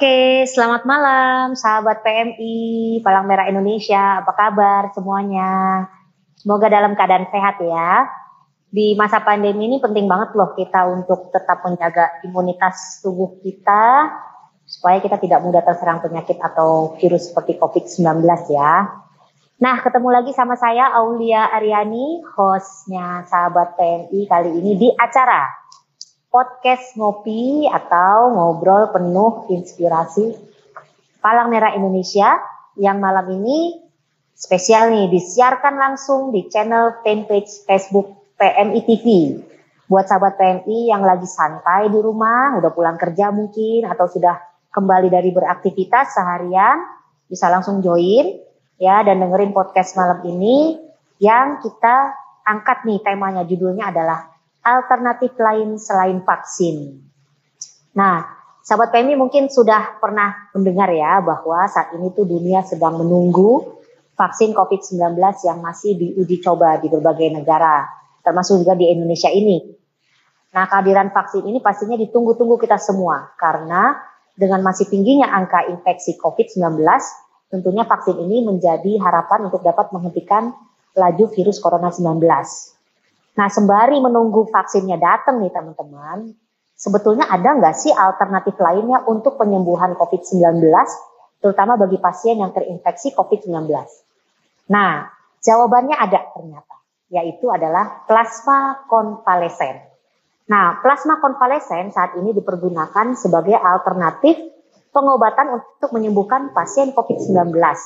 Oke, selamat malam sahabat PMI, Palang Merah Indonesia. Apa kabar semuanya? Semoga dalam keadaan sehat ya. Di masa pandemi ini penting banget loh kita untuk tetap menjaga imunitas tubuh kita supaya kita tidak mudah terserang penyakit atau virus seperti COVID-19 ya. Nah, ketemu lagi sama saya Aulia Aryani, hostnya sahabat PMI kali ini di acara podcast ngopi atau ngobrol penuh inspirasi Palang Merah Indonesia yang malam ini spesial nih disiarkan langsung di channel fanpage Facebook PMI TV. Buat sahabat PMI yang lagi santai di rumah, udah pulang kerja mungkin atau sudah kembali dari beraktivitas seharian, bisa langsung join ya dan dengerin podcast malam ini yang kita angkat nih temanya, judulnya adalah alternatif lain selain vaksin. Nah, sahabat PMI mungkin sudah pernah mendengar ya bahwa saat ini tuh dunia sedang menunggu vaksin COVID-19 yang masih diuji coba di berbagai negara, termasuk juga di Indonesia ini. Nah, kehadiran vaksin ini pastinya ditunggu-tunggu kita semua karena dengan masih tingginya angka infeksi COVID-19, tentunya vaksin ini menjadi harapan untuk dapat menghentikan laju virus Corona 19. Nah, sembari menunggu vaksinnya datang nih teman-teman, sebetulnya ada nggak sih alternatif lainnya untuk penyembuhan COVID-19, terutama bagi pasien yang terinfeksi COVID-19? Nah, jawabannya ada ternyata, yaitu adalah plasma konvalesen. Nah, plasma konvalesen saat ini dipergunakan sebagai alternatif pengobatan untuk menyembuhkan pasien COVID-19.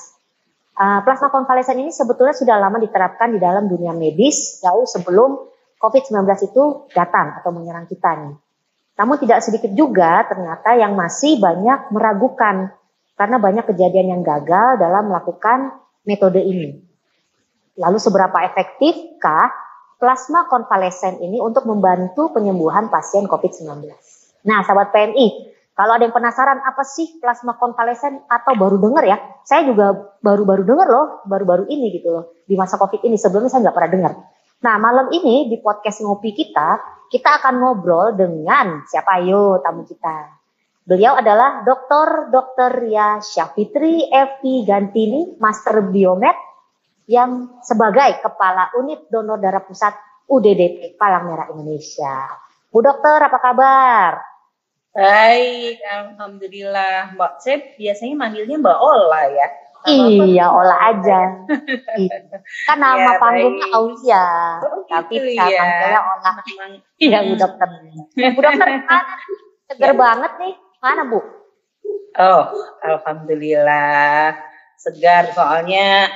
Plasma konvalesen ini sebetulnya sudah lama diterapkan di dalam dunia medis jauh sebelum COVID-19 itu datang atau menyerang kita nih. Namun tidak sedikit juga ternyata yang masih banyak meragukan karena banyak kejadian yang gagal dalam melakukan metode ini. Lalu seberapa efektifkah plasma konvalesen ini untuk membantu penyembuhan pasien COVID-19? Nah, sahabat PMI, kalau ada yang penasaran apa sih plasma konvalesen atau baru dengar ya, saya juga baru-baru dengar loh, baru-baru ini gitu loh, di masa COVID ini, sebelumnya saya nggak pernah dengar. Nah, malam ini di podcast ngopi kita akan ngobrol dengan siapa ayo tamu kita. Beliau adalah Dr. Ria Syafitri Evi Gantini, Master Biomed, yang sebagai Kepala Unit Donor Darah Pusat UDDP Palang Merah Indonesia. Bu Dokter, apa kabar? Baik, alhamdulillah. Mbak Sep biasanya manggilnya Mbak Ola ya. Iya, Ola aja. Kan nama ya, panggungnya Aulia, tapi gitu, saya panggilnya Ola. Iya, Bu Dokter. Bu Dokter, seger banget nih. Mana Bu? Oh, alhamdulillah segar soalnya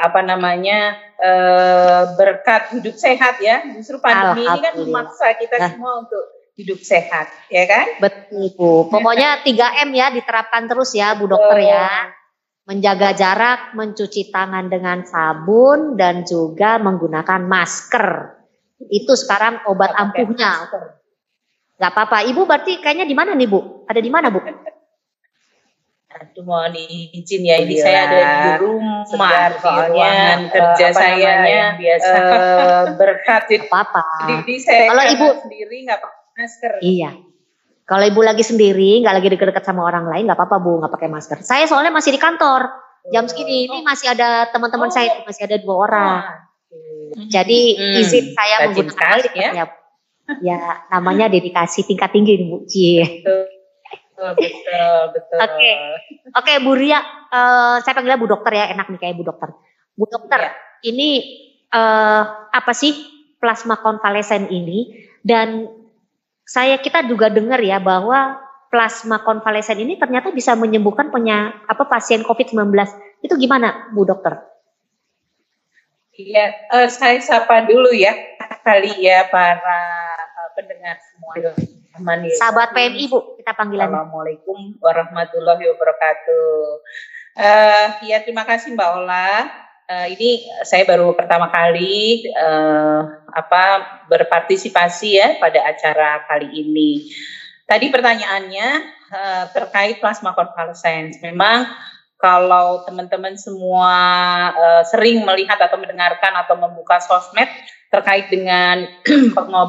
berkat hidup sehat ya. Justru pandemi ini kan memaksa kita semua untuk hidup sehat, ya kan? Betul, Bu. Pokoknya 3M ya diterapkan terus ya, Bu Dokter ya. Menjaga jarak, mencuci tangan dengan sabun, dan juga menggunakan masker. Itu sekarang obat ampuhnya. Gak apa-apa. Ibu berarti kayaknya di mana nih, Bu? Ada di mana, Bu? Aduh, mohon izin ya, ini saya ada di rumah, soalnya kerja saya yang biasa berkat apa-apa. Jadi saya kalau Ibu sendiri nggak pakai masker. Iya. Kalau Ibu lagi sendiri, nggak lagi deket-deket sama orang lain, nggak apa-apa Bu, nggak pakai masker. Saya soalnya masih di kantor. Jam segini ini masih ada teman-teman saya, masih ada 2 orang. Jadi izin saya menggunakan masker ya. Ya, namanya dedikasi tingkat tinggi nih Bu. Betul. Oke, Bu Ria, saya panggilnya Bu Dokter ya, enak nih kayak Bu Dokter. Bu Dokter, ini apa sih plasma konvalesen ini? Dan kita juga dengar ya bahwa plasma konvalesen ini ternyata bisa menyembuhkan pasien COVID-19. Itu gimana, Bu Dokter? Iya, saya sapa dulu ya kali ya para pendengar semua. Sahabat PMI Bu, kita panggilannya. Assalamualaikum warahmatullahi wabarakatuh. Ya, terima kasih Mbak Ola. Ini saya baru pertama kali berpartisipasi ya pada acara kali ini. Tadi pertanyaannya terkait plasma konvalesen. Memang kalau teman-teman semua sering melihat atau mendengarkan atau membuka sosmed terkait dengan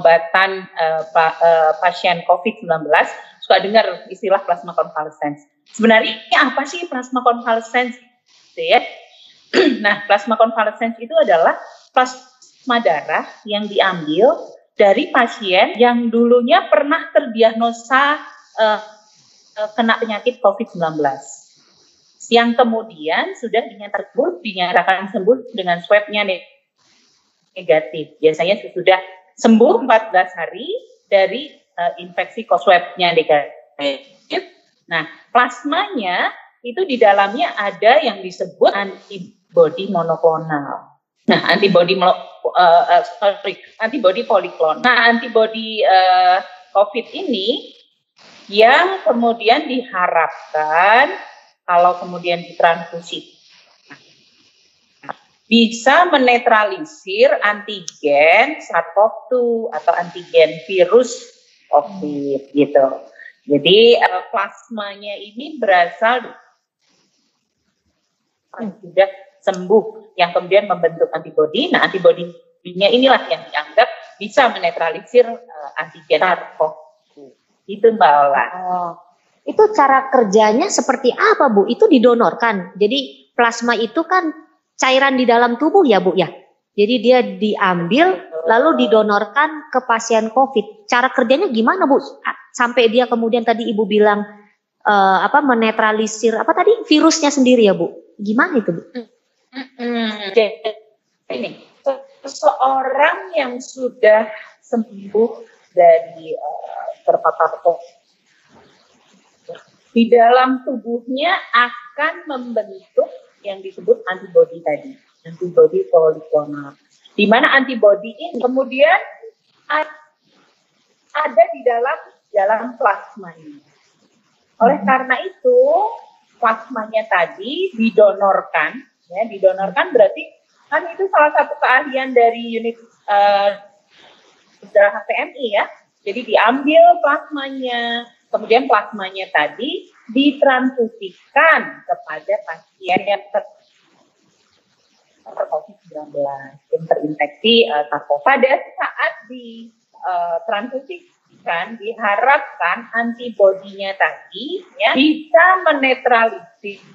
pengobatan pasien COVID-19, suka dengar istilah plasma konvalesen. Sebenarnya apa sih plasma konvalesens? Ya. Nah, plasma konvalesens itu adalah plasma darah yang diambil dari pasien yang dulunya pernah terdiagnosa kena penyakit COVID-19. Yang kemudian sudah dinyatakan sembuh dengan swab-nya negatif. Biasanya sudah sembuh 14 hari dari infeksi swab-nya negatif. Nah, plasmanya itu di dalamnya ada yang disebut antibodi monoklonal. Nah, antibodi poliklonal. Nah, antibodi COVID ini yang kemudian diharapkan kalau kemudian ditransfusi bisa menetralisir antigen SARS-CoV-2 atau antigen virus COVID gitu. Jadi plasmanya ini berasal sudah sembuh yang kemudian membentuk antibodi. Nah, antibodinya inilah yang dianggap bisa menetralisir antigen SARS-CoV-2. Itu Mbak Ola. Oh. Itu cara kerjanya seperti apa, Bu? Itu didonorkan. Jadi plasma itu kan cairan di dalam tubuh ya, Bu ya. Jadi dia diambil lalu didonorkan ke pasien COVID. Cara kerjanya gimana, Bu? Sampai dia kemudian tadi Ibu bilang menetralisir apa tadi virusnya sendiri ya, Bu? Gimana itu, Bu? Ini seseorang yang sudah sembuh dari terpapar COVID di dalam tubuhnya akan membentuk yang disebut antibodi tadi, antibodi poliklonal. Di mana antibodi ini kemudian ada di dalam plasmanya. Oleh karena itu, plasmanya tadi didonorkan, ya, didonorkan berarti kan itu salah satu keahlian dari unit darah PMI ya. Jadi diambil plasmanya, kemudian plasmanya tadi ditransfusikan kepada pasien yang COVID-19, yang terinfeksi SARS-CoV. Pada saat ditransfusikan, diharapkan antibodinya tadi ya, bisa menetralisir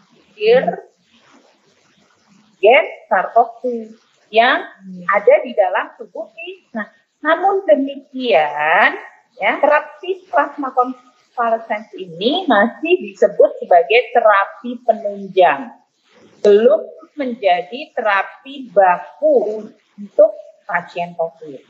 gen SARS-CoV-2 yang ada di dalam tubuh kita. Namun demikian, ya, terapi plasma konvalesens ini masih disebut sebagai terapi penunjang, belum menjadi terapi baku untuk pasien COVID.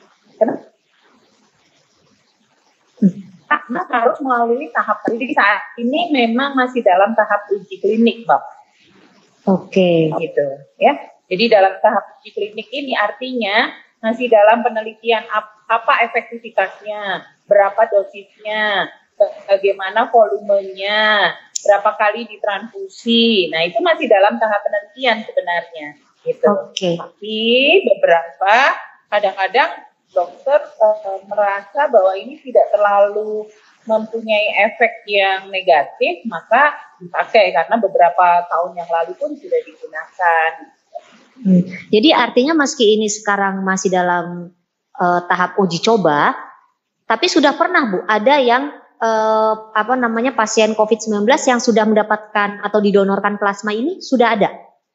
Karena harus melalui tahap uji. Saat ini memang masih dalam tahap uji klinik, Mbak. Oke. Gitu, ya. Jadi dalam tahap uji klinik ini artinya masih dalam penelitian apa efektivitasnya, berapa dosisnya, bagaimana volumenya, berapa kali ditransfusi. Nah, itu masih dalam tahap penelitian sebenarnya, gitu. Oke. Tapi beberapa kadang-kadang dokter merasa bahwa ini tidak terlalu mempunyai efek yang negatif, maka dipakai karena beberapa tahun yang lalu pun sudah digunakan. Jadi artinya meski ini sekarang masih dalam tahap uji coba, tapi sudah pernah Bu ada yang pasien COVID-19 yang sudah mendapatkan atau didonorkan plasma ini sudah ada?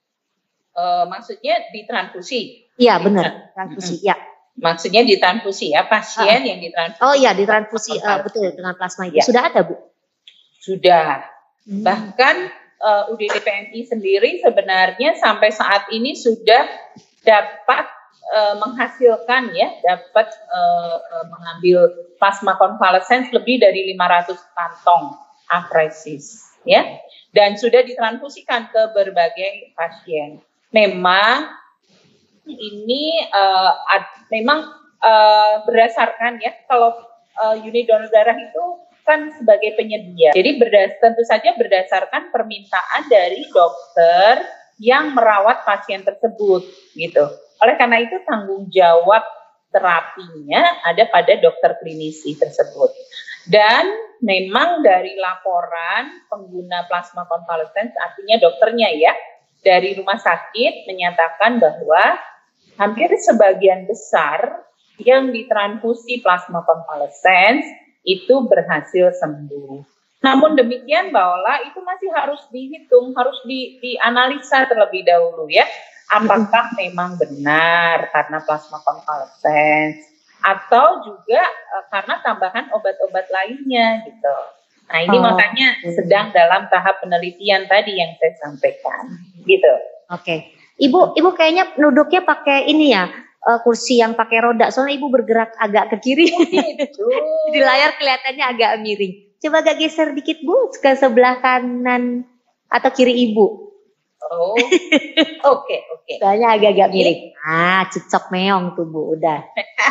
Maksudnya ditransfusi? Iya benar, transfusi. Ya. Maksudnya ditransfusi ya, pasien yang ditransfusi. Oh iya, ditransfusi betul dengan plasma itu. Ya. Sudah ada Bu? Sudah. Bahkan UDD PMI sendiri sebenarnya sampai saat ini sudah dapat menghasilkan ya, dapat mengambil plasma konvalesens lebih dari 500 kantong afresis ya, dan sudah ditransfusikan ke berbagai pasien. Memang ini berdasarkan ya, kalau unit donor darah itu kan sebagai penyedia. Jadi tentu saja berdasarkan permintaan dari dokter yang merawat pasien tersebut, gitu. Oleh karena itu tanggung jawab terapinya ada pada dokter klinisi tersebut. Dan memang dari laporan pengguna plasma konvalesens, artinya dokternya ya, dari rumah sakit menyatakan bahwa hampir sebagian besar yang ditransfusi plasma konvalesens itu berhasil sembuh. Namun demikian bahwa itu masih harus dihitung, harus dianalisa terlebih dahulu ya. Apakah memang benar karena plasma konvalesen atau juga karena tambahan obat-obat lainnya gitu. Nah ini makanya sedang dalam tahap penelitian tadi yang saya sampaikan gitu. Oke. Ibu kayaknya duduknya pakai ini ya, kursi yang pakai roda, soalnya ibu bergerak agak ke kiri. Gitu. Di layar kelihatannya agak miring. Coba agak geser dikit Bu ke sebelah kanan atau kiri ibu. Oh, oke. Soalnya agak-agak miring. Cicok meong tuh Bu, udah.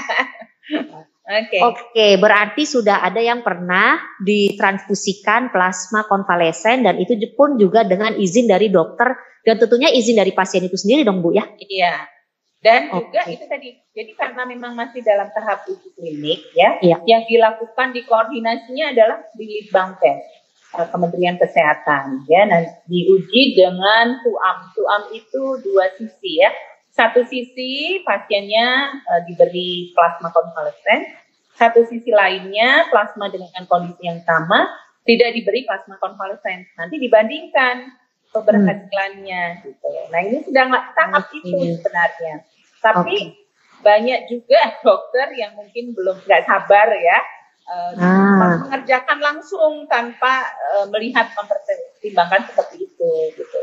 Oke, berarti sudah ada yang pernah ditransfusikan plasma konvalesen dan itu pun juga dengan izin dari dokter dan tentunya izin dari pasien itu sendiri dong Bu ya? Iya. Dan juga itu tadi, jadi karena memang masih dalam tahap uji klinik ya, yang dilakukan di koordinasinya adalah di Litbangkes, Kementerian Kesehatan ya, dan diuji dengan TUAM. TUAM itu dua sisi ya, satu sisi pasiennya diberi plasma konvalesen, satu sisi lainnya plasma dengan kondisi yang sama tidak diberi plasma konvalesen. Nanti dibandingkan keberhasilannya gitu. Nah ini sedang tahap itu sebenarnya. Tapi banyak juga dokter yang mungkin belum nggak sabar ya mengerjakan langsung tanpa melihat mempertimbangkan seperti itu gitu.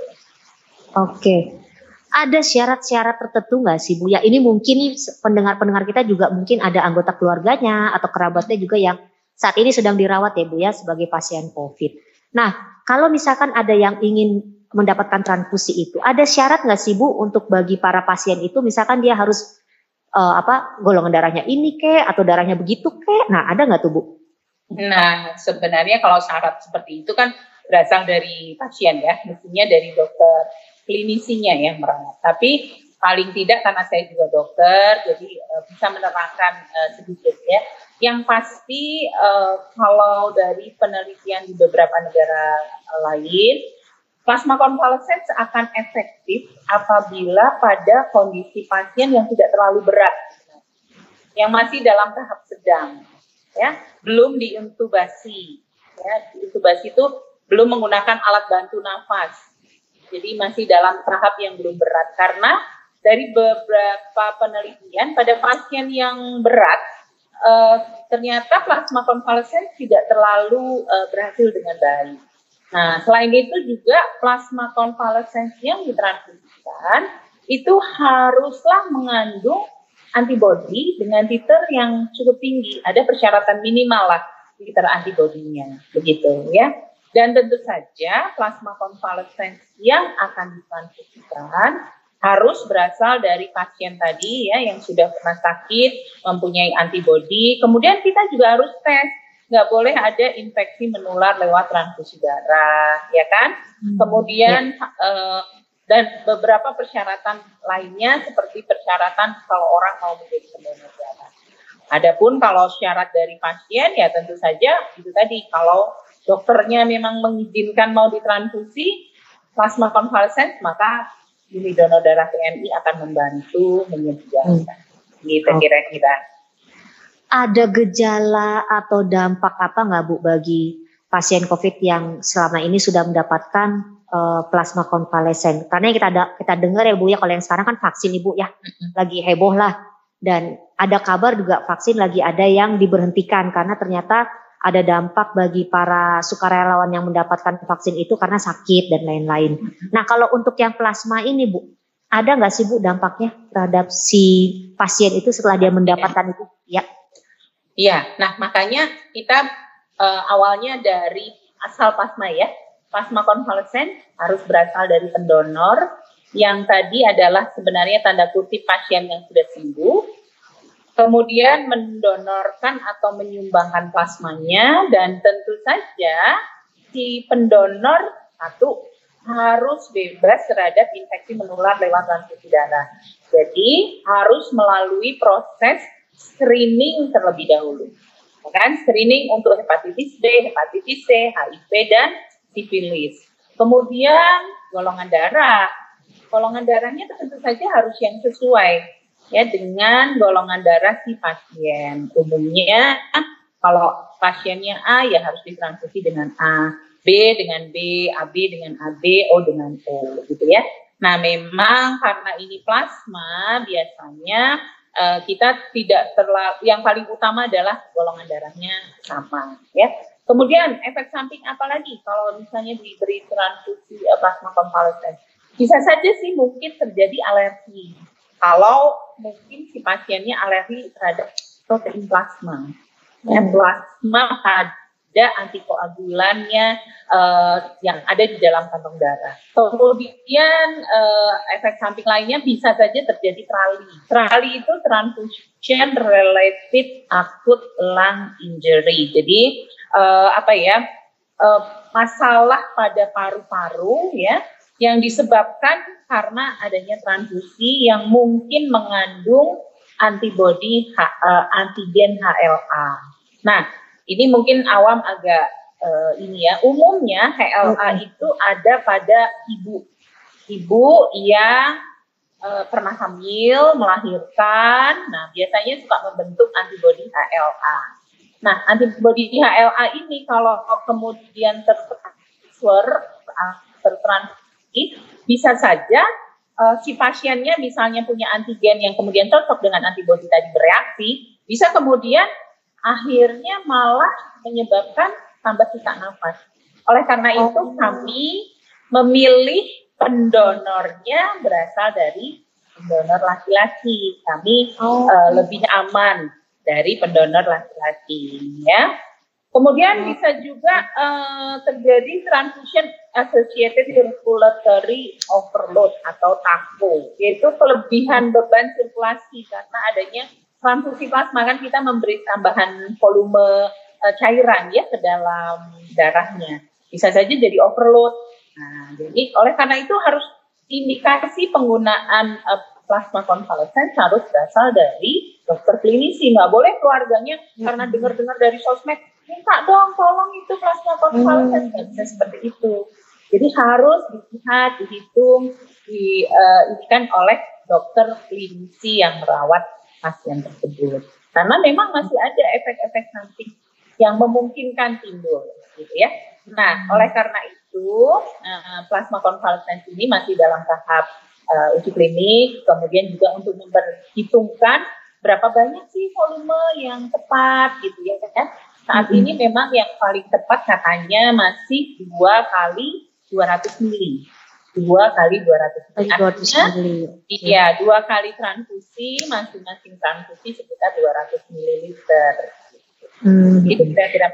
Oke. Ada syarat-syarat tertentu nggak sih Bu ya? Ini mungkin pendengar-pendengar kita juga mungkin ada anggota keluarganya atau kerabatnya juga yang saat ini sedang dirawat ya Bu ya sebagai pasien COVID. Nah kalau misalkan ada yang ingin mendapatkan transfusi itu, ada syarat nggak sih Bu untuk bagi para pasien itu, misalkan dia harus golongan darahnya ini atau darahnya begitu Nah ada nggak tuh Bu? Nah sebenarnya kalau syarat seperti itu kan berasal dari pasien ya, mestinya dari dokter klinisinya yang merawat. Tapi paling tidak karena saya juga dokter, jadi bisa menerangkan sedikit ya. Yang pasti kalau dari penelitian di beberapa negara lain, plasma konvalesen akan efektif apabila pada kondisi pasien yang tidak terlalu berat, yang masih dalam tahap sedang, ya, belum diintubasi. Ya, diintubasi itu belum menggunakan alat bantu nafas, jadi masih dalam tahap yang belum berat. Karena dari beberapa penelitian pada pasien yang berat, ternyata plasma konvalesen tidak terlalu berhasil dengan baik. Nah, selain itu juga plasma konvalesen yang ditransfusikan itu haruslah mengandung antibodi dengan titer yang cukup tinggi. Ada persyaratan minimal lah titer antibodinya, begitu ya. Dan tentu saja plasma konvalesen yang akan ditransfusikan harus berasal dari pasien tadi ya yang sudah pernah sakit, mempunyai antibodi. Kemudian kita juga harus tes. Nggak boleh ada infeksi menular lewat transfusi darah, ya kan? Kemudian dan beberapa persyaratan lainnya seperti persyaratan kalau orang mau menjadi pendonor darah. Adapun kalau syarat dari pasien ya tentu saja itu tadi, kalau dokternya memang mengizinkan mau ditransfusi plasma konvalesen, maka unit donor darah PMI akan membantu menyediakan. Gitu kira-kira. Ada gejala atau dampak apa nggak Bu bagi pasien COVID yang selama ini sudah mendapatkan plasma konvalesen? Karena kita dengar ya Bu ya, kalau yang sekarang kan vaksin Ibu ya, lagi heboh lah. Dan ada kabar juga vaksin lagi ada yang diberhentikan karena ternyata ada dampak bagi para sukarelawan yang mendapatkan vaksin itu karena sakit dan lain-lain. Nah kalau untuk yang plasma ini Bu, ada nggak sih Bu dampaknya terhadap si pasien itu setelah dia mendapatkan itu? Ya. Iya, nah makanya kita awalnya dari asal plasma ya. Plasma konvalesen harus berasal dari pendonor yang tadi adalah sebenarnya tanda kutip pasien yang sudah sembuh. Kemudian mendonorkan atau menyumbangkan plasmanya, dan tentu saja si pendonor satu harus bebas terhadap infeksi menular lewat transfusi darah. Jadi harus melalui proses screening terlebih dahulu, kan? Screening untuk hepatitis B, hepatitis C, HIV dan sifilis. Kemudian golongan darahnya tentu saja harus yang sesuai ya dengan golongan darah si pasien. Umumnya Kalau pasiennya A ya harus ditransfusi dengan A, B dengan B, AB dengan AB, O dengan O, gitu ya. Nah, memang karena ini plasma, biasanya kita tidak terlalu, yang paling utama adalah golongan darahnya sama, ya. Kemudian efek samping apa lagi kalau misalnya diberi transfusi plasma konvalesen? Bisa saja sih mungkin terjadi alergi. Kalau mungkin si pasiennya alergi terhadap protein plasma. Ya, plasma ada antikoagulannya yang ada di dalam kantong darah. Kemudian efek samping lainnya bisa saja terjadi TRALI. TRALI itu transfusion related acute lung injury. Jadi masalah pada paru-paru ya yang disebabkan karena adanya transfusi yang mungkin mengandung antibodi antigen HLA. Nah, ini mungkin awam agak umumnya HLA itu ada pada ibu yang pernah hamil, melahirkan. Nah, biasanya suka membentuk antibodi HLA. Nah, antibodi HLA ini kalau kemudian tertransfer, bisa saja si pasiennya misalnya punya antigen yang kemudian cocok dengan antibodi tadi bereaksi, bisa kemudian akhirnya malah menyebabkan tambah sesak nafas. Oleh karena itu kami memilih pendonornya berasal dari pendonor laki-laki. Kami lebih aman dari pendonor laki-laki, ya. Kemudian bisa juga terjadi transfusion associated circulatory overload atau TACO, yaitu kelebihan beban sirkulasi karena adanya transfusi plasma, kan kita memberi tambahan volume cairan ya ke dalam darahnya. Bisa saja jadi overload. Nah, jadi oleh karena itu harus indikasi penggunaan plasma konvalesen harus berasal dari dokter klinisi. Nggak boleh keluarganya karena dengar-dengar dari sosmed, minta dong tolong itu plasma konvalesen. Nggak bisa seperti itu. Jadi harus dilihat, dihitung, diikan oleh dokter klinisi yang merawat pasien tersebut. Karena memang masih ada efek-efek samping yang memungkinkan timbul, gitu ya. Nah, oleh karena itu plasma konvalesen ini masih dalam tahap uji klinik, kemudian juga untuk memperhitungkan berapa banyak sih volume yang tepat, gitu ya. Saat ini memang yang paling tepat katanya masih 2 kali 200 mili. 2 kali 200 mili. Artinya, iya, 2 kali transfusi, masing-masing transfusi sekitar 200 mililiter. Itu kira-kira.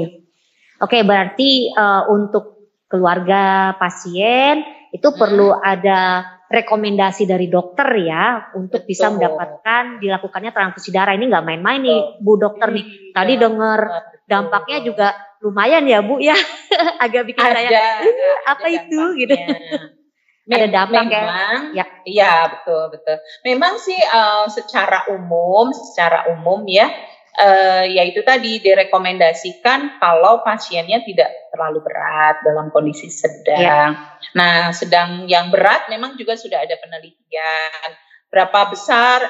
Oke, berarti untuk keluarga pasien itu perlu ada rekomendasi dari dokter ya untuk bisa mendapatkan dilakukannya transfusi darah. Ini nggak main-main nih Bu Dokter nih. Tadi dengar dampaknya juga lumayan ya Bu ya. Agak bikin saya apa itu gitu. Ada dampak ya. Iya, betul. Memang sih secara umum ya, yaitu tadi direkomendasikan kalau pasiennya tidak terlalu berat dalam kondisi sedang. Nah, sedang yang berat memang juga sudah ada penelitian. Berapa besar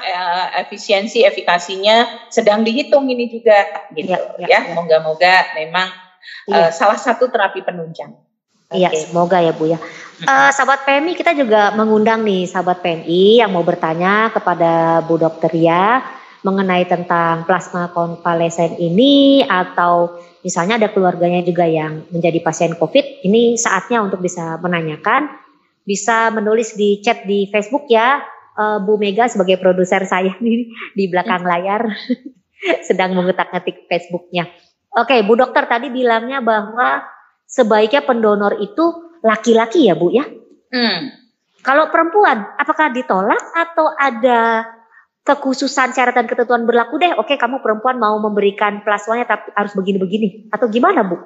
efikasinya sedang dihitung ini juga, gitu ya. Moga-moga memang salah satu terapi penunjang. Iya, semoga ya Bu ya. Sahabat PMI, kita juga mengundang nih sahabat PMI yang mau bertanya kepada Bu Dokter ya mengenai tentang plasma konvalesen ini, atau misalnya ada keluarganya juga yang menjadi pasien COVID. Ini saatnya untuk bisa menanyakan, bisa menulis di chat di Facebook ya. Bu Mega sebagai produser saya nih di belakang layar sedang mengutak-ngatik Facebooknya. Oke, Bu Dokter tadi bilangnya bahwa sebaiknya pendonor itu laki-laki ya Bu ya? Kalau perempuan, apakah ditolak atau ada kekhususan syarat dan ketentuan berlaku deh? Oke, kamu perempuan mau memberikan plasmanya tapi harus begini-begini, atau gimana Bu?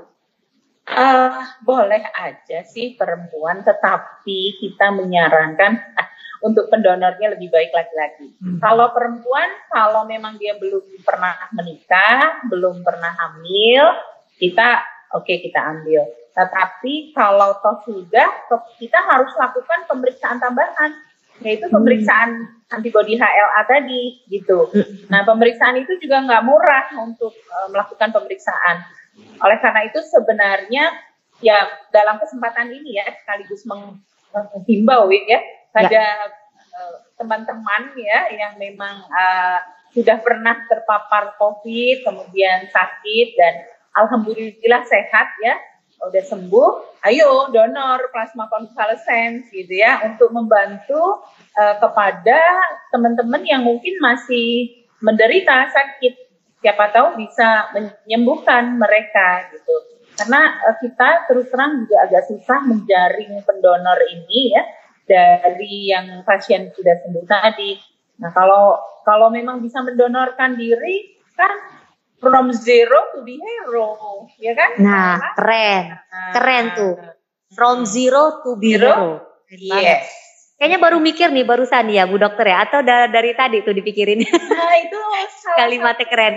Boleh aja sih perempuan, tetapi kita menyarankan untuk pendonornya lebih baik laki-laki. Kalau perempuan, kalau memang dia belum pernah menikah, belum pernah hamil, kita ambil. Tetapi kalau toh sudah, kita harus lakukan pemeriksaan tambahan, yaitu pemeriksaan antibodi HLA tadi gitu. Nah, pemeriksaan itu juga nggak murah untuk melakukan pemeriksaan. Oleh karena itu sebenarnya ya dalam kesempatan ini ya sekaligus menghimbau ya pada teman-teman ya yang memang sudah pernah terpapar COVID, kemudian sakit dan alhamdulillah sehat ya, udah sembuh, ayo donor plasma konvalesen gitu ya untuk membantu kepada teman-teman yang mungkin masih menderita sakit, siapa tahu bisa menyembuhkan mereka gitu. Karena kita terus terang juga agak susah menjaring pendonor ini ya dari yang pasien sudah sembuh tadi. Nah kalau memang bisa mendonorkan diri kan from zero to the hero, ya kan? Nah, keren tuh. From zero to the hero. Yes. Kayaknya baru mikir nih barusan ya Bu Dokter ya, atau dari tadi tuh dipikirin? Nah itu kalimatnya keren.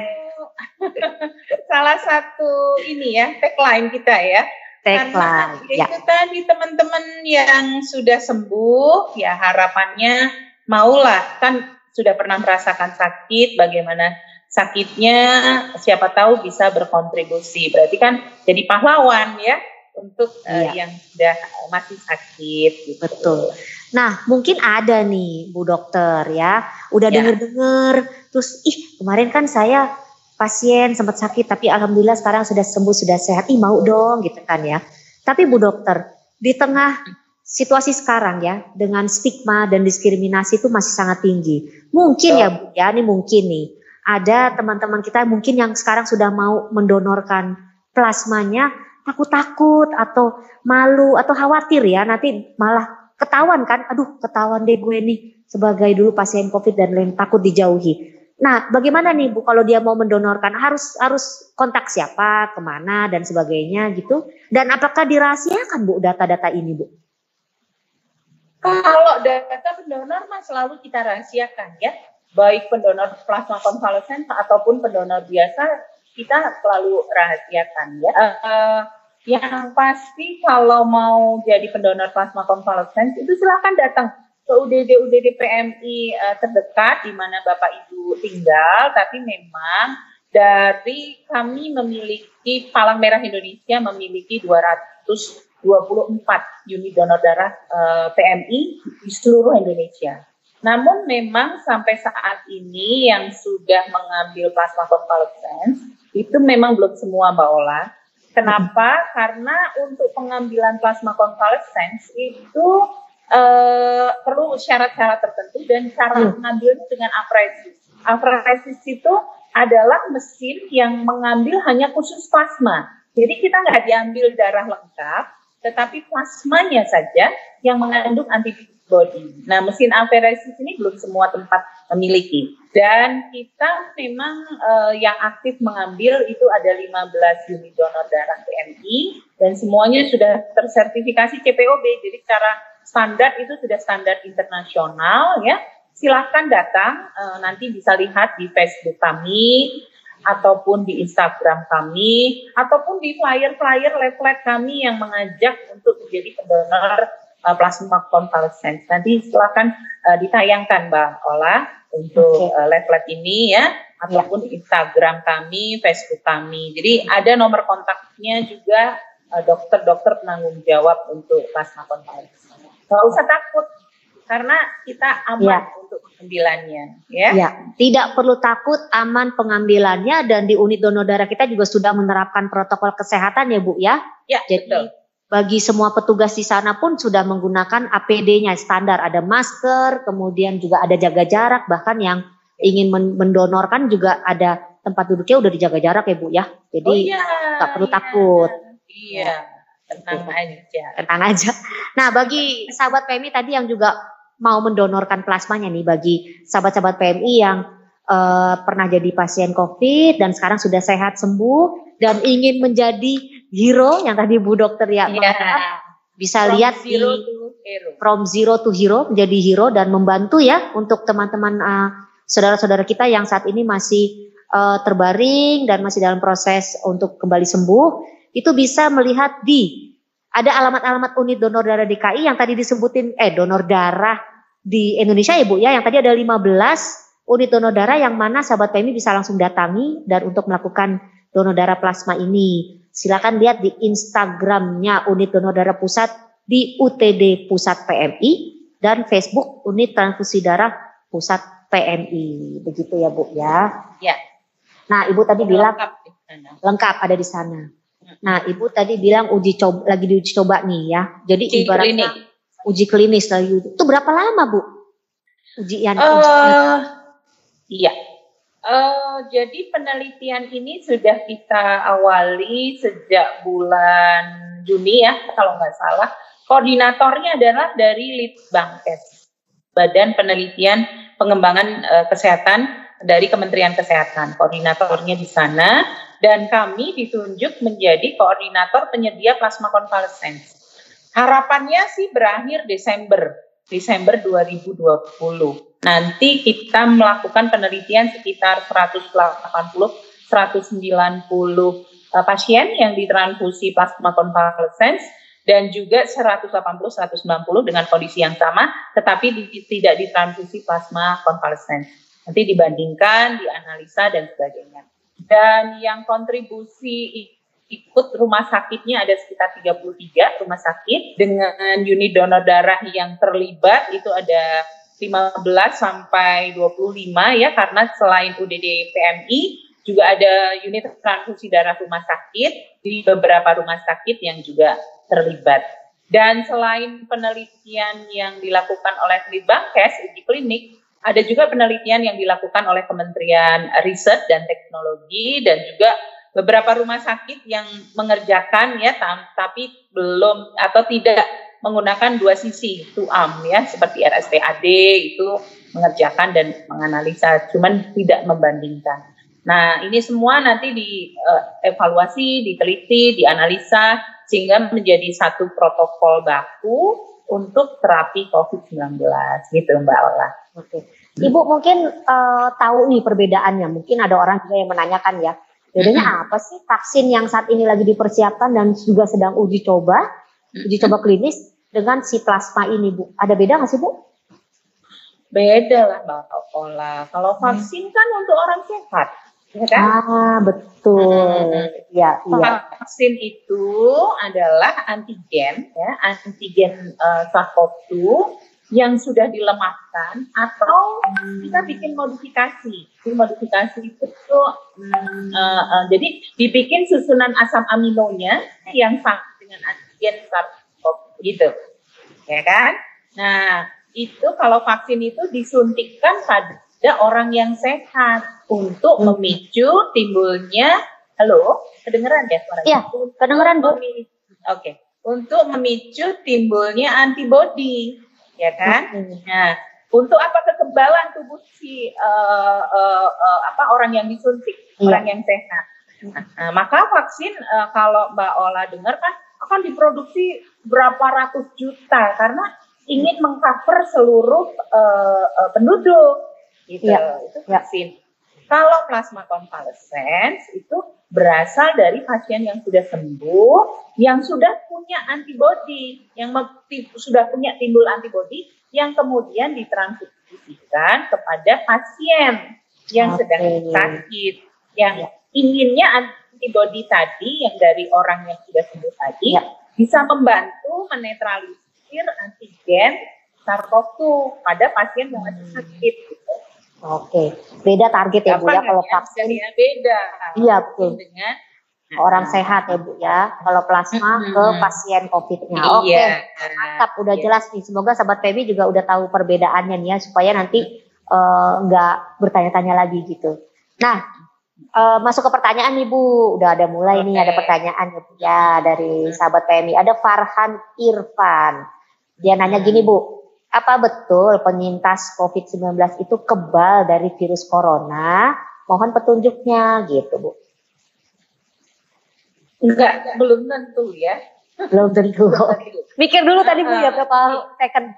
Salah satu ini ya tagline kita ya. Tagline. Karena itu tadi teman-teman yang sudah sembuh ya harapannya maulah kan sudah pernah merasakan sakit, bagaimana sakitnya, siapa tahu bisa berkontribusi. Berarti kan jadi pahlawan ya untuk yang sudah masih sakit. Gitu. Betul. Nah mungkin ada nih Bu Dokter ya, udah denger-denger, terus kemarin kan saya pasien sempat sakit tapi alhamdulillah sekarang sudah sembuh, sudah sehat, mau dong gitu kan ya. Tapi Bu Dokter, di tengah situasi sekarang ya dengan stigma dan diskriminasi itu masih sangat tinggi. Mungkin ya Bu ya, ini mungkin nih ada teman-teman kita mungkin yang sekarang sudah mau mendonorkan plasmanya takut-takut atau malu atau khawatir ya nanti malah ketahuan kan, aduh ketahuan deh gue nih sebagai dulu pasien COVID dan lain, takut dijauhi. Nah bagaimana nih Bu kalau dia mau mendonorkan, harus kontak siapa, kemana dan sebagainya gitu, dan apakah dirahasiakan Bu data-data ini Bu? Kalau data pendonor mah selalu kita rahasiakan ya, baik pendonor plasma konvalesen ataupun pendonor biasa kita selalu rahasiakan ya. Yang pasti kalau mau jadi pendonor plasma konvalesen itu silakan datang ke UDD PMI terdekat di mana Bapak Ibu tinggal, tapi memang dari kami memiliki Palang Merah Indonesia memiliki 224 unit donor darah PMI di seluruh Indonesia. Namun memang sampai saat ini yang sudah mengambil plasma konvalesen itu memang belum semua Mbak Ola. Kenapa? Karena untuk pengambilan plasma konvalesen itu perlu syarat-syarat tertentu dan cara mengambilnya dengan apresis. Apresis itu adalah mesin yang mengambil hanya khusus plasma. Jadi kita nggak diambil darah lengkap, tetapi plasmanya saja yang mengandung antibody. Nah, mesin apresis ini belum semua tempat memiliki. Dan kita memang yang aktif mengambil itu ada 15 unit donor darah PMI dan semuanya sudah tersertifikasi CPOB. Jadi secara standar itu sudah standar internasional ya. Silahkan datang, nanti bisa lihat di Facebook kami ataupun di Instagram kami ataupun di flyer-flyer leaflet kami yang mengajak untuk menjadi pendonor plasma konvalesen. Nanti silahkan ditayangkan Mbak Ola untuk leaflet ini ya, ataupun di Instagram kami, Facebook kami. Jadi ada nomor kontaknya juga dokter-dokter penanggung jawab untuk plasma konvalesen. Nggak usah takut karena kita aman untuk pengambilannya. Ya, tidak perlu takut, aman pengambilannya, dan di unit donor darah kita juga sudah menerapkan protokol kesehatan ya Bu ya. Ya, jadi betul. Bagi semua petugas di sana pun sudah menggunakan APD-nya standar, ada masker, kemudian juga ada jaga jarak, bahkan yang ingin mendonorkan juga ada tempat duduknya udah dijaga jarak ya Bu ya. Jadi nggak perlu takut. Iya, tenang aja. Nah bagi sahabat PMI tadi yang juga mau mendonorkan plasmanya nih, bagi sahabat-sahabat PMI yang pernah jadi pasien COVID dan sekarang sudah sehat sembuh dan ingin menjadi hero yang tadi Bu Dokter bisa lihat di From Zero to Hero, menjadi hero dan membantu ya untuk teman-teman saudara-saudara kita yang saat ini masih terbaring dan masih dalam proses untuk kembali sembuh. Itu bisa melihat ada alamat-alamat unit donor darah DKI yang tadi disebutin, donor darah di Indonesia ya Bu ya, yang tadi ada 15 unit donor darah yang mana sahabat PMI bisa langsung datangi dan untuk melakukan donor darah plasma ini. Silakan lihat di Instagramnya unit donor darah pusat di UTD Pusat PMI dan Facebook unit transfusi darah pusat PMI. Begitu ya Bu ya. Ya. Nah Ibu tadi bilang lengkap ada di sana. Nah Ibu tadi bilang lagi diuji coba nih ya. Jadi uji ibaratnya klinik. Uji klinis lagi. Itu berapa lama Bu? Ujian. Iya. Jadi penelitian ini sudah kita awali sejak bulan Juni ya, kalau nggak salah. Koordinatornya adalah dari Litbangkes, Badan Penelitian Pengembangan Kesehatan dari Kementerian Kesehatan. Koordinatornya di sana dan kami ditunjuk menjadi koordinator penyedia plasma konvalesens. Harapannya sih berakhir Desember 2020. Nanti kita melakukan penelitian sekitar 180-190 pasien yang ditransfusi plasma konvalesens dan juga 180-190 dengan kondisi yang sama tetapi tidak ditransfusi plasma konvalesens. Nanti dibandingkan, dianalisa dan sebagainya. Dan yang kontribusi ikut rumah sakitnya ada sekitar 33 rumah sakit dengan unit donor darah yang terlibat itu ada 15 sampai 25 ya, karena selain UDD PMI juga ada unit transfusi darah rumah sakit di beberapa rumah sakit yang juga terlibat. Dan selain penelitian yang dilakukan oleh Litbangkes uji klinik, ada juga penelitian yang dilakukan oleh Kementerian Riset dan Teknologi dan juga beberapa rumah sakit yang mengerjakan ya, tapi belum atau tidak menggunakan dua sisi tuam ya, seperti RSPAD itu mengerjakan dan menganalisa, cuman tidak membandingkan. Nah ini semua nanti dievaluasi, diteliti, dianalisa sehingga menjadi satu protokol baku untuk terapi COVID-19 gitu Mbak Ola. Oke. Ibu mungkin tahu nih perbedaannya, mungkin ada orang juga yang menanyakan ya. Bedanya apa sih vaksin yang saat ini lagi dipersiapkan dan juga sedang uji coba klinis dengan si plasma ini, Bu? Ada beda nggak sih, Bu? Beda lah, Mbak Ola. Kalau vaksin kan untuk orang sehat, ya kan? Betul. Ya. Vaksin itu adalah antigen, ya, antigen SARS-CoV-2 yang sudah dilemahkan atau kita bikin modifikasi. Modifikasi itu jadi dibikin susunan asam aminonya yang sama dengan antigen SARS-CoV gitu, ya kan? Nah itu kalau vaksin itu disuntikkan pada orang yang sehat untuk memicu timbulnya, halo, kedengeran ya suaranya? Iya, kedengeran Bu. Oke, untuk memicu timbulnya antibodi. Ya kan? Nah, untuk apa kekebalan tubuh si orang yang disuntik, orang yang sehat. Nah, maka vaksin kalau Mbak Ola dengar kan akan diproduksi berapa ratus juta karena ingin mengcover seluruh penduduk, gitu. Itu vaksin. Kalau plasma konvalesens itu berasal dari pasien yang sudah sembuh, yang sudah punya antibodi, yang sudah punya timbul antibodi, yang kemudian ditransfusikan kepada pasien yang sedang sakit, yang inginnya antibodi tadi, yang dari orang yang sudah sembuh tadi, bisa membantu menetralisir antigen SARS-CoV-2 pada pasien yang masih sakit. Oke, beda target ya Bu ya kalau vaksin. Beda. Iya betul. Dengan orang sehat ya Bu ya. Kalau plasma ke pasien COVID-nya. Oke, mantap. Udah jelas nih. Semoga sahabat PMI juga udah tahu perbedaannya nih ya supaya nanti nggak bertanya-tanya lagi gitu. Nah, masuk ke pertanyaan nih Bu. Udah ada mulai nih ada pertanyaan ya Bu ya dari sahabat PMI. Ada Farhan Irfan. Dia nanya gini Bu. Apa betul penyintas COVID-19 itu kebal dari virus corona? Mohon petunjuknya gitu Bu. Enggak, belum tentu ya. Belum tentu. Mikir dulu tadi Bu ya berapa second.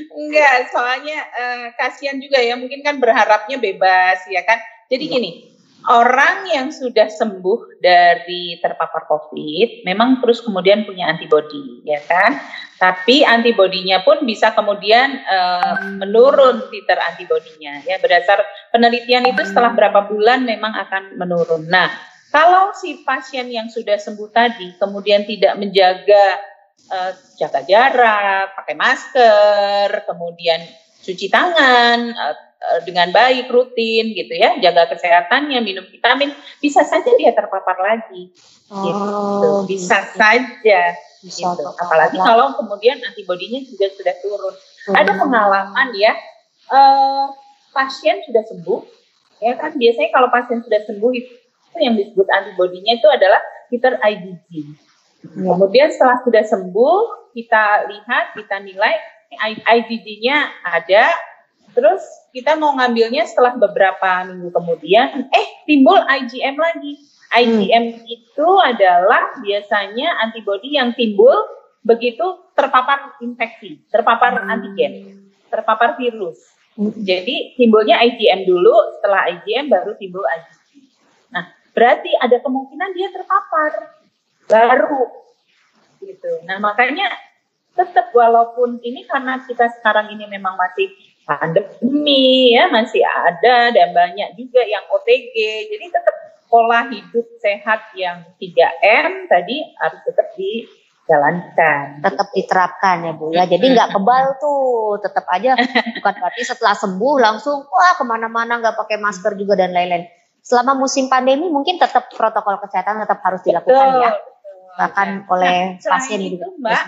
Enggak, soalnya kasihan juga ya, mungkin kan berharapnya bebas ya kan. Jadi gini, Orang yang sudah sembuh dari terpapar COVID memang terus kemudian punya antibodi, ya kan? Tapi antibodinya pun bisa kemudian menurun titer antibodinya, ya berdasar penelitian itu setelah berapa bulan memang akan menurun. Nah, kalau si pasien yang sudah sembuh tadi kemudian tidak menjaga jaga jarak, pakai masker, kemudian cuci tangan dengan baik, rutin gitu ya, jaga kesehatannya, minum vitamin, bisa saja dia terpapar lagi. Gitu. Bisa saja. Bisa gitu. Apalagi kalau kemudian antibodinya juga sudah turun. Ada pengalaman ya, pasien sudah sembuh, ya kan biasanya kalau pasien sudah sembuh itu yang disebut antibodinya itu adalah titer IgG. Kemudian setelah sudah sembuh, kita lihat, kita nilai IgG-nya ada, terus kita mau ngambilnya setelah beberapa minggu kemudian, timbul IgM lagi. IgM itu adalah biasanya antibodi yang timbul begitu terpapar infeksi, terpapar antigen, terpapar virus. Jadi timbulnya IgM dulu, setelah IgM baru timbul IgG. Nah, berarti ada kemungkinan dia terpapar baru gitu. Nah, makanya tetap walaupun ini karena kita sekarang ini memang masih pandemi ya, masih ada dan banyak juga yang OTG. Jadi tetap pola hidup sehat yang 3M tadi harus tetap dijalankan. Tetap diterapkan ya Bu ya. Jadi nggak kebal tuh, tetap aja bukan berarti setelah sembuh langsung wah kemana-mana nggak pakai masker juga dan lain-lain. Selama musim pandemi mungkin tetap protokol kesehatan tetap harus dilakukan ya. Bahkan oleh pasien juga. Mbak,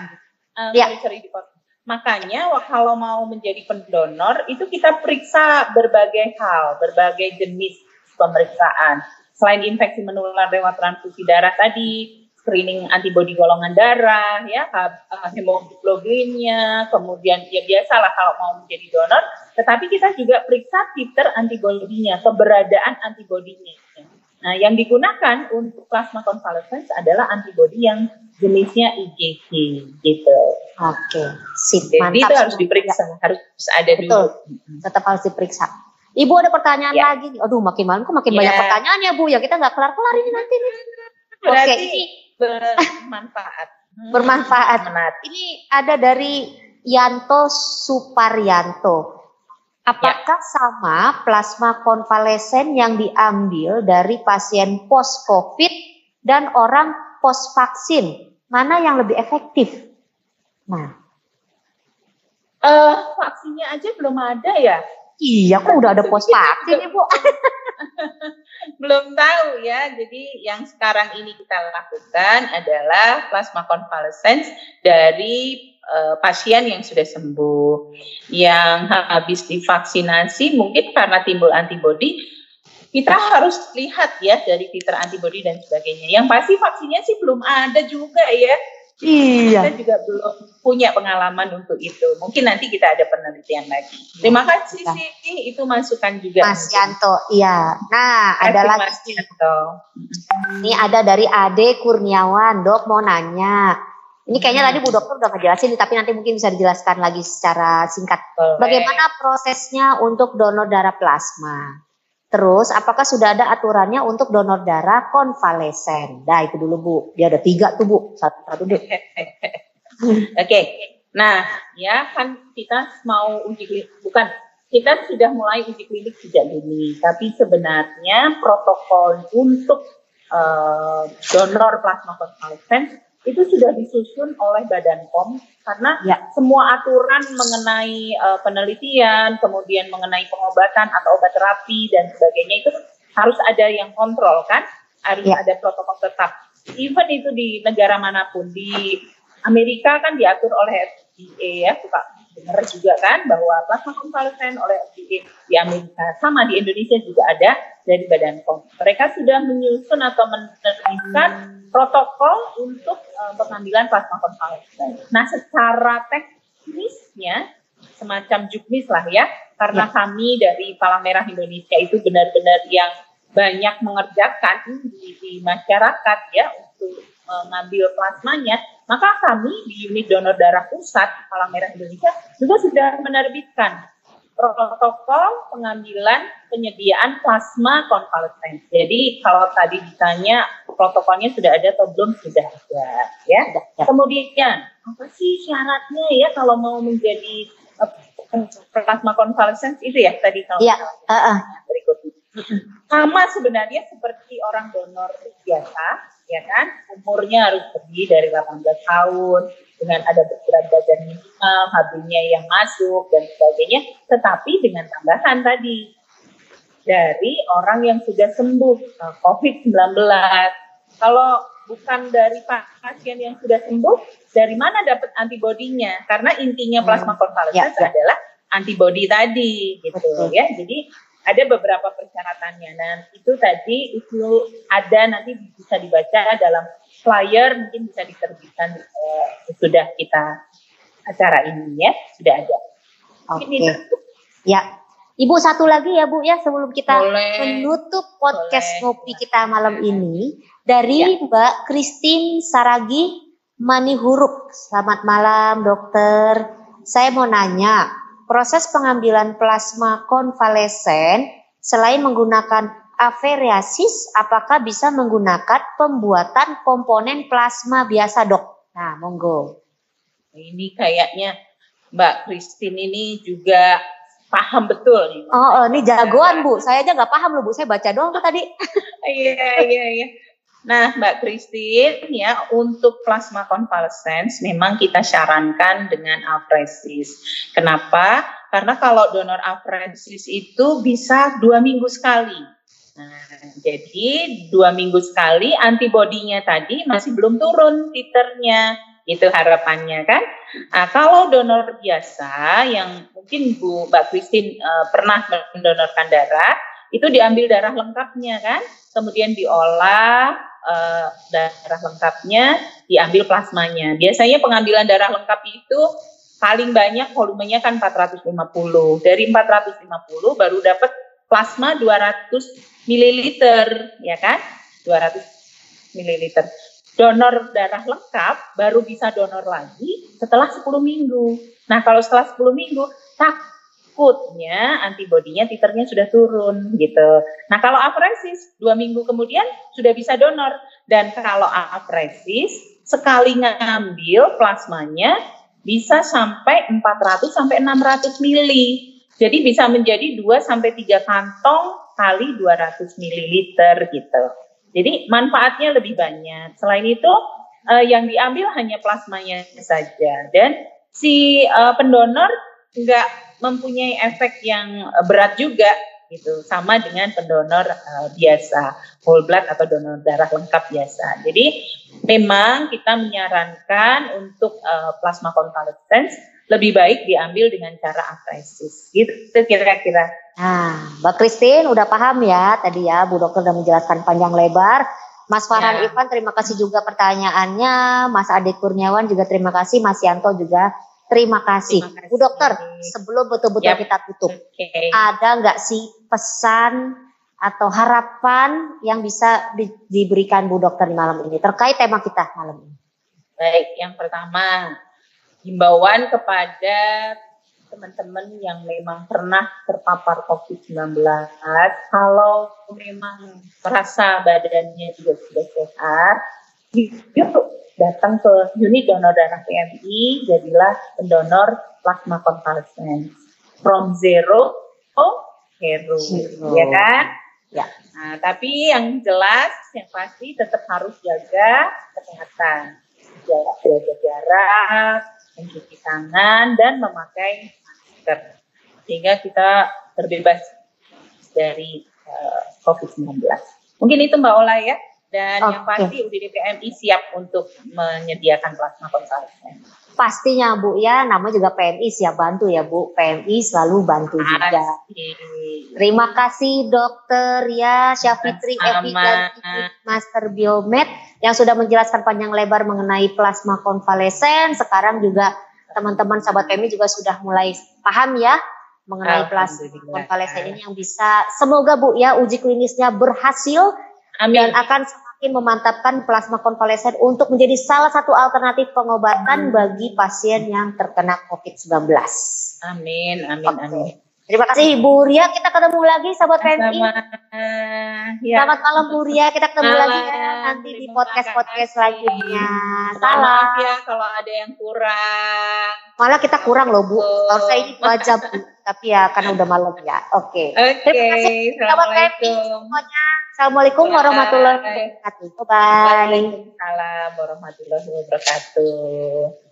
makanya kalau mau menjadi pendonor itu kita periksa berbagai hal, berbagai jenis pemeriksaan. Selain infeksi menular lewat transfusi darah tadi, screening antibodi golongan darah, ya hemoglobinnya, kemudian ya biasalah kalau mau menjadi donor. Tetapi kita juga periksa titer antibodinya, keberadaan antibodinya. Nah, yang digunakan untuk plasma convalescence adalah antibodi yang jenisnya IgG gitu. Oke, sip. Jadi itu harus diperiksa, harus ada dulu. Tetap harus diperiksa. Ibu ada pertanyaan lagi nih. Aduh, makin malam kok makin banyak pertanyaan ya Bu. Ya kita nggak kelar-kelar ini nanti nih. Berarti ini bermanfaat. Bermanfaat. Ini ada dari Yanto Suparyanto. Apakah sama plasma konvalesen yang diambil dari pasien post-COVID dan orang post-vaksin? Mana yang lebih efektif? Nah, vaksinnya aja belum ada ya? Iya, kok udah ada post-vaksin Bu? Belum tahu ya. Jadi yang sekarang ini kita lakukan adalah plasma convalescence dari pasien yang sudah sembuh, yang habis divaksinasi mungkin karena timbul antibodi, kita harus lihat ya dari titer antibodi dan sebagainya. Yang pasti vaksinnya sih belum ada juga ya. Iya. Kita juga belum punya pengalaman untuk itu. Mungkin nanti kita ada penelitian lagi. Terima kasih sih, itu masukan juga. Mas Yanto, iya. Nah, ada lagi. Mas Yanto. Ini ada dari Ade Kurniawan, Dok mau nanya. Ini kayaknya tadi Bu Dokter udah ngejelasin, tapi nanti mungkin bisa dijelaskan lagi secara singkat. Bagaimana prosesnya untuk donor darah plasma? Terus, apakah sudah ada aturannya untuk donor darah konvalesen? Nah, itu dulu Bu. Dia ada 3 tuh Bu. Satu deh. Oke. Nah, ya kan kita mau uji klinik, bukan. Kita sudah mulai uji klinik sejak dini. Tapi sebenarnya protokol untuk donor plasma konvalesen itu sudah disusun oleh Badan POM karena semua aturan mengenai penelitian, kemudian mengenai pengobatan atau obat terapi dan sebagainya itu harus ada yang kontrol kan, harus ada protokol tetap. Even itu di negara manapun, di Amerika kan diatur oleh FDA ya, suka dengar juga kan bahwa plasma konvalesen oleh FDA di Amerika, sama di Indonesia juga ada dari Badan POM. Mereka sudah menyusun atau menerbitkan protokol untuk pengambilan plasma konvalesen. Nah, secara teknisnya semacam juknis lah ya, karena kami dari Palang Merah Indonesia itu benar-benar yang banyak mengerjakan di masyarakat ya untuk mengambil plasmanya, maka kami di unit donor darah pusat Palang Merah Indonesia juga sudah menerbitkan protokol pengambilan penyediaan plasma konvalesen. Jadi kalau tadi ditanya protokolnya sudah ada atau belum, sudah ada ya. Kemudian apa sih syaratnya ya kalau mau menjadi plasma konvalesen itu ya tadi kalau berikutnya. Sama sebenarnya seperti orang donor biasa, ya kan? Umurnya harus lebih dari 18 tahun, dengan ada berat badan minimal, HB-nya yang masuk dan sebagainya, tetapi dengan tambahan tadi dari orang yang sudah sembuh COVID-19. Kalau bukan dari pasien yang sudah sembuh, dari mana dapat antibodinya? Karena intinya plasma konvalesen adalah antibodi tadi, gitu ya. Jadi ada beberapa persyaratannya. Dan itu tadi itu ada nanti bisa dibaca dalam flyer, mungkin bisa diterbitkan sudah kita acara ini ya, sudah ada. Oke. Ya, Ibu satu lagi ya Bu ya sebelum kita menutup podcast ngopi kita malam ini dari Mbak Christine Saragi Manihuruk. Selamat malam dokter. Saya mau nanya, proses pengambilan plasma konvalesen selain menggunakan aferesis, apakah bisa menggunakan pembuatan komponen plasma biasa dok? Nah, monggo. Ini kayaknya Mbak Christine ini juga paham betul nih. Ini jagoan Bu, saya aja nggak paham loh Bu, saya baca doang tuh tadi. Iya. Nah Mbak Christine ya, untuk plasma konvalesen memang kita sarankan dengan afresis. Kenapa? Karena kalau donor afresis itu bisa 2 minggu sekali. Nah, jadi 2 minggu sekali antibodinya tadi masih belum turun titernya. Itu harapannya kan. Nah, kalau donor biasa yang mungkin Mbak Christine pernah mendonorkan darah, itu diambil darah lengkapnya kan, kemudian diolah darah lengkapnya, diambil plasmanya. Biasanya pengambilan darah lengkap itu paling banyak volumenya kan 450. Dari 450 baru dapat plasma 200 ml, ya kan? 200 ml. Donor darah lengkap baru bisa donor lagi setelah 10 minggu. Nah, kalau setelah 10 minggu, takutnya antibodinya titernya sudah turun gitu. Nah, kalau afresis 2 minggu kemudian sudah bisa donor. Dan kalau afresis sekali ngambil plasmanya bisa sampai 400 sampai 600 mili. Jadi bisa menjadi 2 sampai 3 kantong kali 200 ml gitu. Jadi manfaatnya lebih banyak. Selain itu yang diambil hanya plasmanya saja. Dan si pendonor nggak mempunyai efek yang berat juga gitu. Sama dengan pendonor biasa, whole blood atau donor darah lengkap biasa. Jadi memang kita menyarankan untuk plasma konvalesen lebih baik diambil dengan cara afresis. Gitu kira-kira. Nah, Mbak Christine udah paham ya tadi ya, Bu Dokter udah menjelaskan panjang lebar. Mas Farhan Ivan terima kasih juga pertanyaannya, Mas Ade Kurniawan juga terima kasih, Mas Yanto juga terima kasih. Bu Dokter, sebelum betul-betul kita tutup, ada nggak sih pesan atau harapan yang bisa diberikan Bu Dokter di malam ini terkait tema kita malam ini? Baik, yang pertama, himbauan kepada teman-teman yang memang pernah terpapar COVID-19, kalau memang merasa badannya juga sudah sehat, yuk datang ke unit donor darah PMI, jadilah pendonor plasma konvalesen. From zero to hero, ya kan? Ya. Nah, tapi yang jelas, yang pasti tetap harus jaga kesehatan, jaga jarak, mencuci tangan, dan memakai masker, sehingga kita terbebas dari COVID-19. Mungkin itu Mbak Ola ya. Dan yang pasti UDD PMI siap untuk menyediakan plasma konvalesen. Pastinya Bu ya, namanya juga PMI siap bantu ya Bu. PMI selalu bantu juga. Terima kasih Dokter ya Syafitri Evi Master Biomed yang sudah menjelaskan panjang lebar mengenai plasma konvalesen. Sekarang juga teman-teman sahabat PMI juga sudah mulai paham ya mengenai plasma konvalesen ini yang bisa, semoga Bu ya uji klinisnya berhasil. Amin. Dan akan semakin memantapkan plasma konvalesen untuk menjadi salah satu alternatif pengobatan bagi pasien yang terkena COVID-19. Amin. Terima kasih Bu Ria, kita ketemu lagi sahabat PMI. Ya. Selamat malam Bu Ria, kita ketemu Malam. lagi ya nanti di Terima podcast-podcast kasih. selanjutnya. Maaf Salam. ya kalau ada yang kurang. Malah kita kurang loh Bu, harusnya ini 2 jam Bu. Tapi ya karena udah malam ya. Oke. Terima kasih sahabat PMI Assalamualaikum. semuanya. Assalamualaikum warahmatullahi wabarakatuh. Bye. Waalaikumsalam warahmatullahi wabarakatuh.